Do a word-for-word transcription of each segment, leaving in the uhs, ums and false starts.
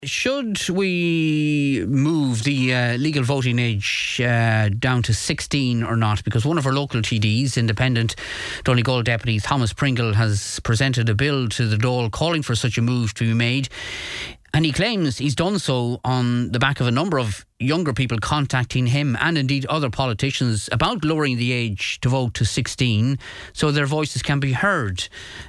Should we move the uh, legal voting age uh, down to sixteen or not? Because one of our local T Ds, independent Donegal Deputy Thomas Pringle, has presented a bill to the Dáil calling for such a move to be made. And he claims he's done so on the back of a number of younger people contacting him and indeed other politicians about lowering the age to vote to sixteen so their voices can be heard.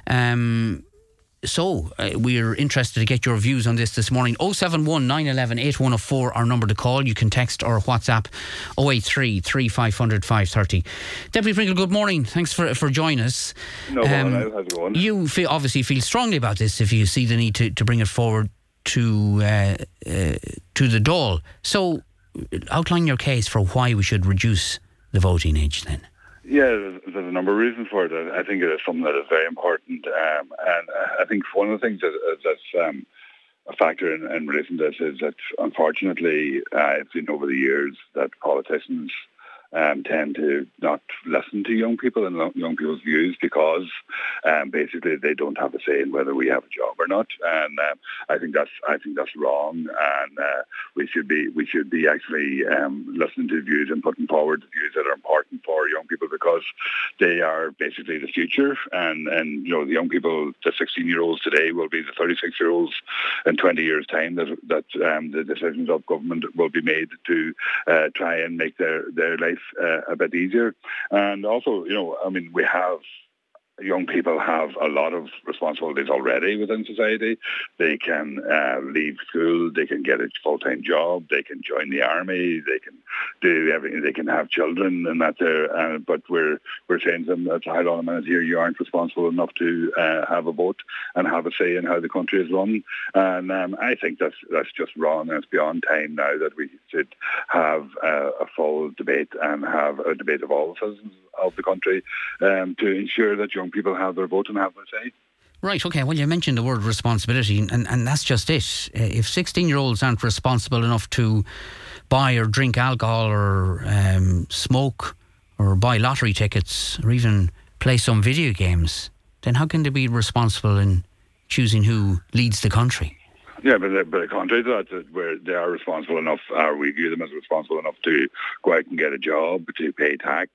Um... So, uh, we're interested to get your views on this this morning. oh seven one, nine one one, eight one oh four, our number to call. You can text or WhatsApp oh eight three, three five zero zero, five three zero. Deputy Pringle, good morning. Thanks for for joining us. No problem, um, how's it going? You feel, obviously feel strongly about this if you see the need to, to bring it forward to, uh, uh, to the Dáil. So, outline your case for why we should reduce the voting age then. Yeah, there's, there's a number of reasons for it. I think it is something that is very important. Um, and I think one of the things that, that's um, a factor in, in relation to this is that, unfortunately, uh, I've seen over the years that politicians um, tend to not listen to young people and young people's views because um, basically they don't have a say in whether we have a job or not. And um, I think that's I think that's wrong. And uh, we should be we should be actually um, listening to views and putting forward the views that are important for young people because they are basically the future. And and you know the young people, the sixteen-year-olds today will be the thirty-six-year-olds in twenty years' time. That that um, the decisions of government will be made to uh, try and make their their life Uh, a bit easier. And also, you know, I mean, we have young people have a lot of responsibilities already within society. They can uh, leave school, they can get a full-time job, they can join the army, they can do everything, they can have children and that there. Uh, but we're we're saying to them, that's hold on a minute here, you aren't responsible enough to uh, have a vote and have a say in how the country is run. And um, I think that's that's just wrong, and it's beyond time now that we should have uh, a full debate and have a debate of all citizens of the country um, to ensure that young people have their vote and have their say. Right, okay. Well, you mentioned the word responsibility, and, and that's just it. If sixteen-year-olds aren't responsible enough to buy or drink alcohol or um, smoke or buy lottery tickets or even play some video games, then how can they be responsible in choosing who leads the country? Yeah, but, but contrary to that, where they are responsible enough, or we view them as responsible enough to go out and get a job, to pay tax,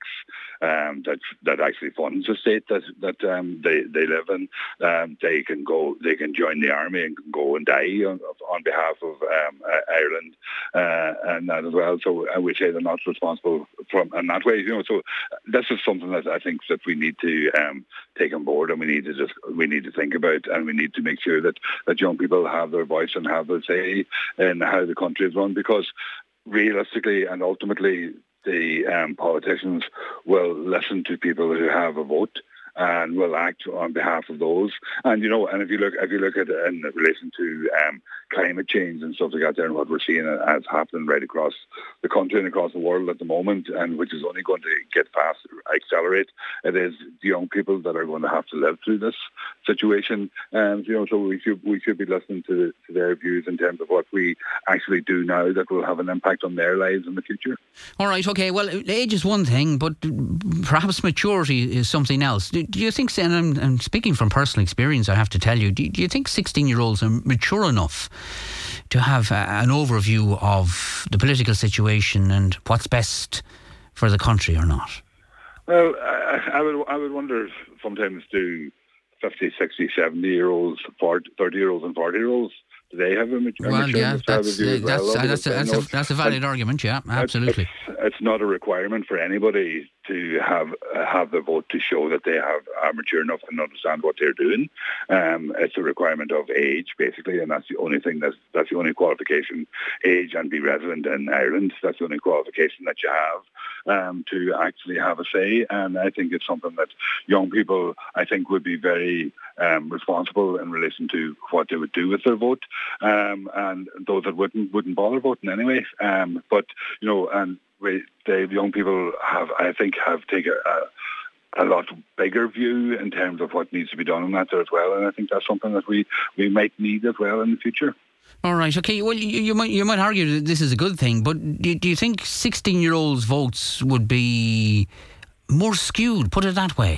um, that that actually funds the state that that um, they they live in. Um, they can go, they can join the army and can go and die on, on behalf of um, Ireland uh, and that as well. So I would say they're not responsible from in that way. You know, so this is something that I think that we need to um, take on board, and we need to just we need to think about, and we need to make sure that that young people have their voice and have a say in how the country is run, because realistically and ultimately the um, politicians will listen to people who have a vote and will act on behalf of those. And you know, and if you look, if you look at it in relation to um, climate change and stuff like that, there, and what we're seeing as happening right across the country and across the world at the moment, and which is only going to get faster, accelerate, it is the young people that are going to have to live through this situation. And you know, so we should we should be listening to, to their views in terms of what we actually do now that will have an impact on their lives in the future. All right, okay. Well, age is one thing, but perhaps maturity is something else. Do, do you think, and I'm, I'm speaking from personal experience, I have to tell you, do, do you think sixteen-year-olds are mature enough to have a, an overview of the political situation and what's best for the country or not? Well, I, I would I would wonder sometimes, do fifty, sixty, seventy-year-olds, thirty-year-olds and forty-year-olds, do they have a mature well, yeah, that's, uh, that's, well? uh, that's, a, that's, a, that's a valid and argument, yeah, absolutely. It's, it's not a requirement for anybody to have uh, have the vote to show that they have are mature enough and understand what they're doing. Um, it's a requirement of age, basically, and that's the only thing that's that's the only qualification. Age and be resident in Ireland. That's the only qualification that you have um, to actually have a say. And I think it's something that young people, I think, would be very um, responsible in relation to what they would do with their vote. Um, and those that wouldn't wouldn't bother voting anyway. Um, but you know, and we, the young people have, I think, have taken a, a lot bigger view in terms of what needs to be done on that there as well. And I think that's something that we, we might need as well in the future. All right, okay. Well, you, you might you might argue that this is a good thing, but do, do you think sixteen-year-olds' votes would be more skewed? Put it that way.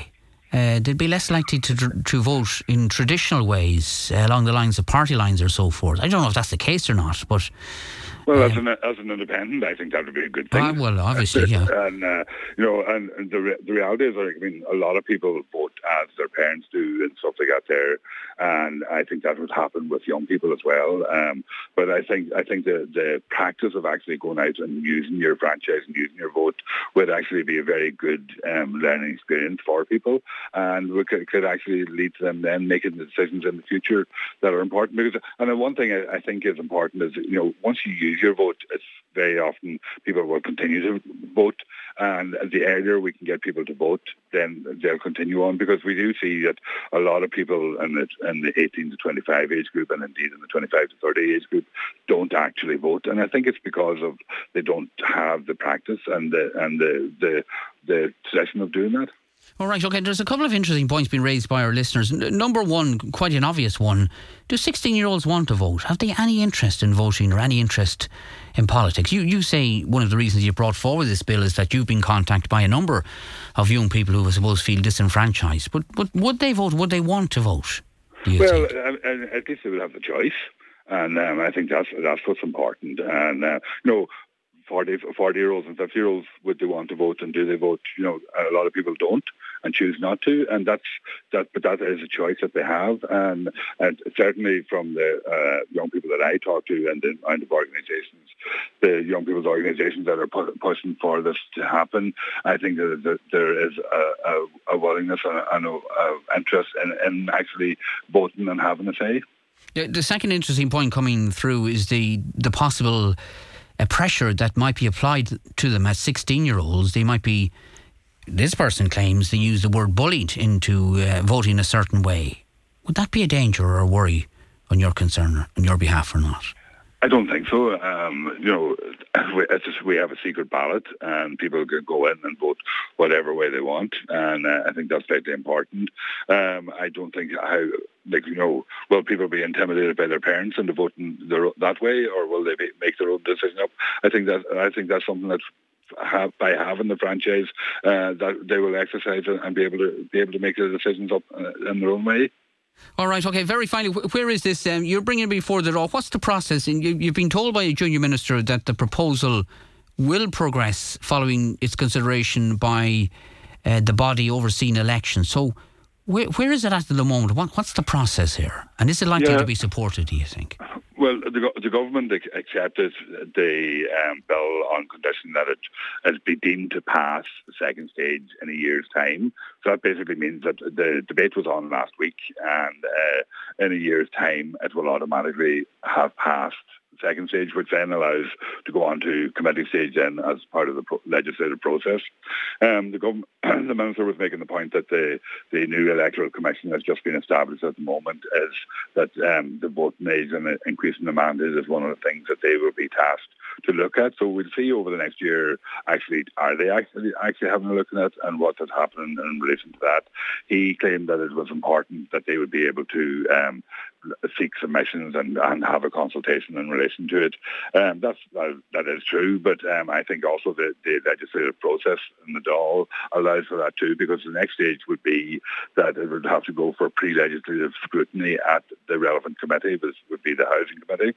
uh, they'd be less likely to to vote in traditional ways uh, along the lines of party lines or so forth. I don't know if that's the case or not, but well, um, as an as an independent, I think that would be a good thing. Uh, well, obviously, yeah. And uh, you know, and, and the re- the reality is, like, I mean, a lot of people vote as their parents do and stuff like that there, and I think that would happen with young people as well. Um, but I think I think the the practice of actually going out and using your franchise and using your vote would actually be a very good um, learning experience for people, and we could, could actually lead to them then making the decisions in the future that are important. Because, and the one thing I, I think is important is, you know, once you use your vote, it's very often people will continue to vote, and the earlier we can get people to vote, then they'll continue on, because we do see that a lot of people in the, in the eighteen to twenty-five age group, and indeed in the twenty-five to thirty age group, don't actually vote, and I think it's because of they don't have the practice and the and the the, the tradition of doing that. All right, okay, there's a couple of interesting points being raised by our listeners. N- number one, quite an obvious one, do sixteen-year-olds want to vote? Have they any interest in voting or any interest in politics? You you say one of the reasons you brought forward this bill is that you've been contacted by a number of young people who, I suppose, feel disenfranchised. But, but would they vote? Would they want to vote, do you well, think? uh, at least they would have the choice, and um, I think that's, that's what's important. And, uh, you know, forty, forty-year-olds and fifty-year-olds, would they want to vote, and do they vote? You know, a lot of people don't and choose not to, and that's that. But that is a choice that they have, and, and certainly from the uh, young people that I talk to and the kind of organisations, the young people's organisations that are pu- pushing for this to happen, I think that, that there is a, a, a willingness and an interest in, in actually voting and having a say. The, the second interesting point coming through is the the possible uh, pressure that might be applied to them as sixteen-year-olds. They might be, this person claims, they use the word bullied into uh, voting a certain way. Would that be a danger or a worry on your concern, on your behalf, or not? I don't think so. Um, you know, it's just, we have a secret ballot, and people can go in and vote whatever way they want, and uh, I think that's very important. Um, I don't think how, like, you know, will people be intimidated by their parents into voting their, that way, or will they be, make their own decision up? I think that I think that's something that. Have, by having the franchise, uh, that they will exercise and be able to be able to make their decisions up uh, in their own way. All right, okay, very finally, where is this? Um, you're bringing it before the law. What's the process? And you, you've been told by a junior minister that the proposal will progress following its consideration by uh, the body overseeing elections. So where, where is it at the moment? What, what's the process here? And is it likely yeah. to be supported, do you think? Well, the, the government accepted the um, bill on condition that it has been deemed to pass the second stage in a year's time. So that basically means that the debate was on last week, and uh, in a year's time it will automatically have passed the second stage, which then allows to go on to committee stage then as part of the pro- legislative process. Um, the, gov- the minister was making the point that the, the new electoral commission that's just been established at the moment is that um, the voting age and the increase in the mandate is one of the things that they will be tasked to look at. So we'll see over the next year, actually, are they actually actually having a look at it, and what has happened in relation to that. He claimed that it was important that they would be able to um, seek submissions and, and have a consultation in relation to it. Um, that's that, that is true, but um, I think also the, the legislative process in the D A L allows for that too, because the next stage would be that it would have to go for pre-legislative scrutiny at the relevant committee, which would be the Housing Committee.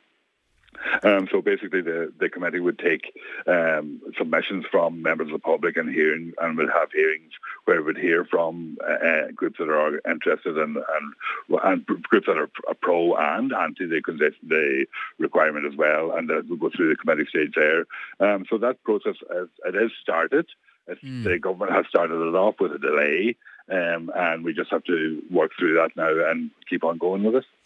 Um, so basically the, the committee would take um, submissions from members of the public and hearing, and would have hearings where it would hear from uh, groups that are interested in, and, and groups that are pro and anti the, the requirement as well, and that will go through the committee stage there. Um, so that process, is, it is started. Mm. The government has started it off with a delay, um, and we just have to work through that now and keep on going with it.